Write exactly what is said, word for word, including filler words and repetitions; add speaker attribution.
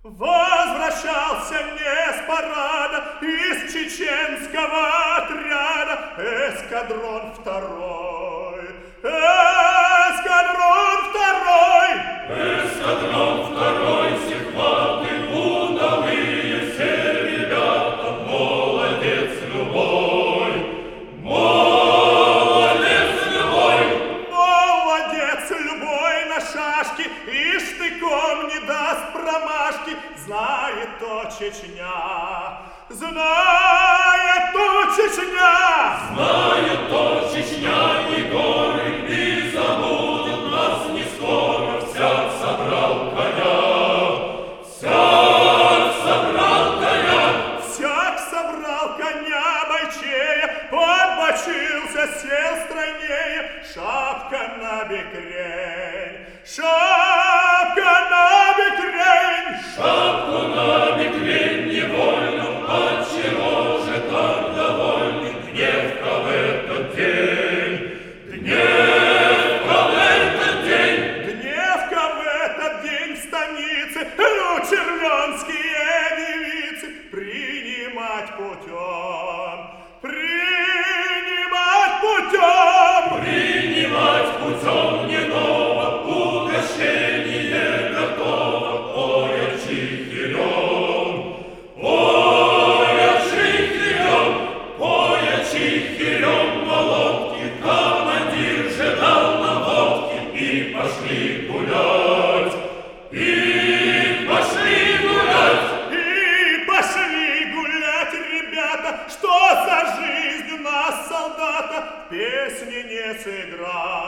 Speaker 1: Возвращался не с парада из чеченского отряда эскадрон второй. Эскадрон второй.
Speaker 2: Эскадрон второй, все хваты удалые, все ребята, молодец любой. Молодец любой.
Speaker 1: Молодец любой на шашке и штыком не даст промашки. Знает то Чечня, знает то Чечня.
Speaker 2: Знает то Чечня и горы, и забудет нас не скоро. Всяк собрал коня, всяк собрал коня.
Speaker 1: Всяк собрал коня бойчея, подбочился, сел стройнее. Шапка на бекрень, шапка на бекрень.
Speaker 2: Шапку на бекрень невольно, отчего же так довольны? Гневка в этот день, гневка в этот день.
Speaker 1: Гневка в этот день в станице, ну, червленские девицы, принимать путем, принимать путем.
Speaker 2: Принимать путем не ново, угощение готово. Ой, чихирем, ой, чихирем, ой, чихирем, молотки. Командир же дал наводки, и пошли гулять, и пошли гулять.
Speaker 1: И пошли гулять, ребята, что за жизнь у нас, солдата, в песне не сыграть.